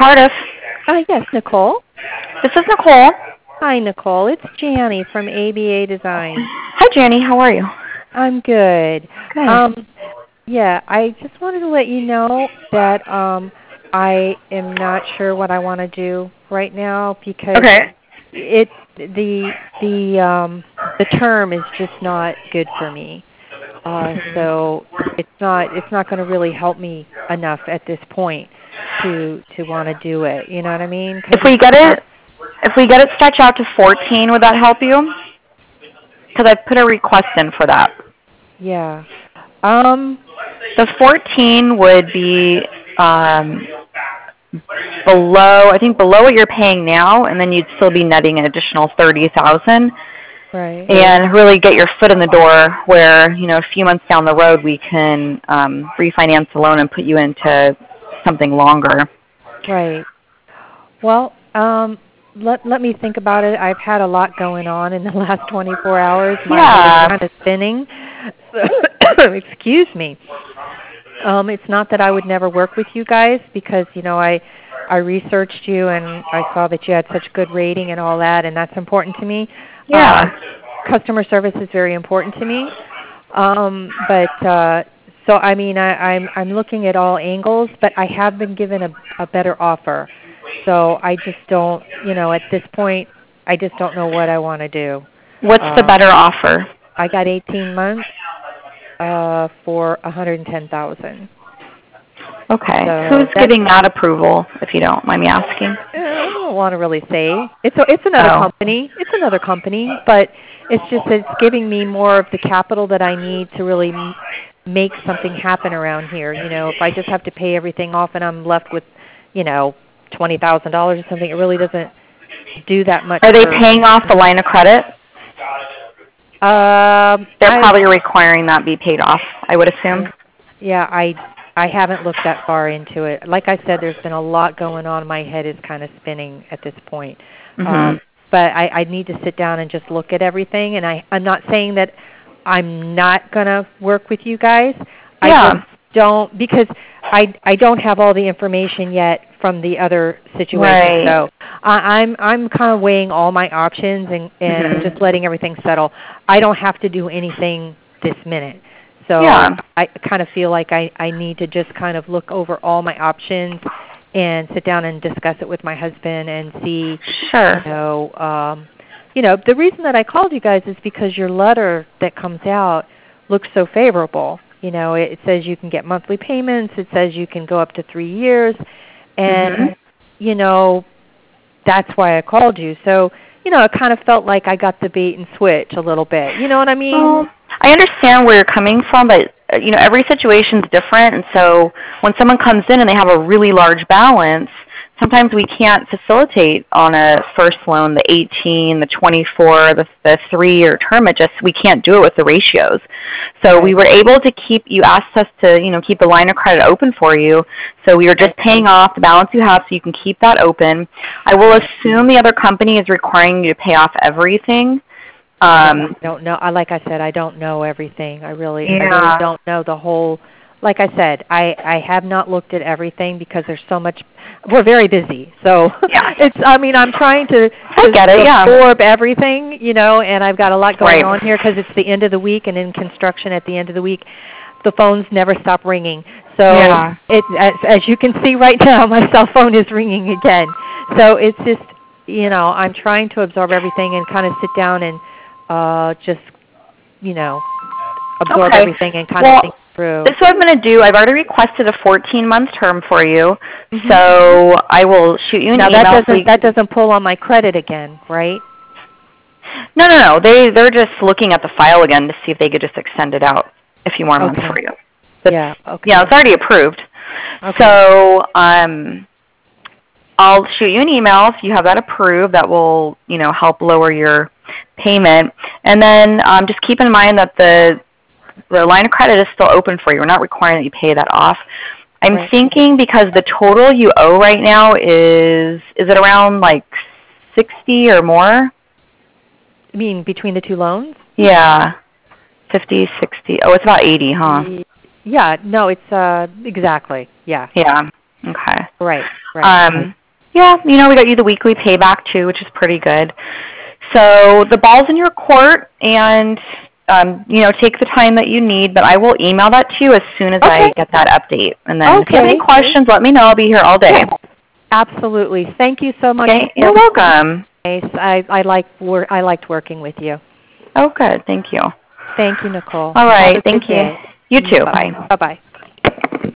Cardiff. Yes, Nicole. This is Nicole. Hi, Nicole. It's Janie from ABA Design. Hi, Janie. How are you? I'm good. Good. Yeah, I just wanted to let you know that I am not sure what I want to do right now because the term is just not good for me. So it's not going to really help me enough at this point to want to do it. You know what I mean? If we get it stretched out to 14, would that help you? Because I put a request in for that. Yeah. The 14 would be below what you're paying now, and then you'd still be netting an additional $30,000. Right. And really get your foot in the door where, a few months down the road we can refinance the loan and put you into something longer. Right. Well, let me think about it. I've had a lot going on in the last 24 hours. My head is kind of spinning. So, excuse me. It's not that I would never work with you guys because, I researched you and I saw that you had such good rating and all that, and that's important to me. Yeah. Customer service is very important to me. So I mean, I'm looking at all angles, but I have been given a better offer. So I just don't, at this point, I just don't know what I want to do. What's the better offer? I got 18 months for $110,000. Okay. So who's giving that approval, if you don't mind me asking? I don't want to really say. It's another company. It's another company, but it's just that it's giving me more of the capital that I need to really make something happen around here. If I just have to pay everything off and I'm left with, $20,000 or something, it really doesn't do that much. Are they paying off the line of credit? They're probably requiring that be paid off, I would assume. Yeah, I haven't looked that far into it. Like I said, there's been a lot going on. My head is kind of spinning at this point. Mm-hmm. But I need to sit down and just look at everything. And I'm not saying that I'm not going to work with you guys. I just don't, because I don't have all the information yet from the other situation. Right. So I'm kind of weighing all my options and just letting everything settle. I don't have to do anything this minute. So I kind of feel like I need to just kind of look over all my options and sit down and discuss it with my husband and see. Sure. The reason that I called you guys is because your letter that comes out looks so favorable. It says you can get monthly payments. It says you can go up to 3 years. And, that's why I called you. So, it kind of felt like I got the bait and switch a little bit. You know what I mean? Well, I understand where you're coming from, but, every situation's different. And so when someone comes in and they have a really large balance, sometimes we can't facilitate on a first loan the 18, the 24, the 3-year term. We can't do it with the ratios. So we were able to you asked us to, keep the line of credit open for you. So we were just paying off the balance you have so you can keep that open. I will assume the other company is requiring you to pay off everything. I don't know. Like I said, I don't know everything. I really don't know the whole. Like I said, I have not looked at everything because there's so much. We're very busy, so I'm trying to absorb everything, and I've got a lot going on here because it's the end of the week, and in construction at the end of the week, the phones never stop ringing. So as you can see right now, my cell phone is ringing again. So it's just, I'm trying to absorb everything and kind of sit down and just, absorb everything and kind of think through. This is what I'm going to do. I've already requested a 14-month term for you, so I will shoot you an email. Now that doesn't pull on my credit again, right? No. They're just looking at the file again to see if they could just extend it out a few more months for you. But, it's already approved. Okay. So I'll shoot you an email if you have that approved. That will, help lower your payment. And then just keep in mind that the line of credit is still open for you. We're not requiring that you pay that off. I'm thinking because the total you owe right now is it around like 60 or more? You mean between the two loans? Yeah. 50, 60. Oh, it's about 80, huh? Yeah. No, it's exactly. Yeah. Yeah. Okay. Right. Right. Yeah, we got you the weekly payback too, which is pretty good. So the ball's in your court, and take the time that you need. But I will email that to you as soon as I get that update. And then if you have any questions, let me know. I'll be here all day. Yeah. Absolutely. Thank you so much. Okay. You're welcome. I liked working with you. Oh, good. Thank you. Thank you, Nicole. All right. Thank you. You too. Bye. Bye-bye.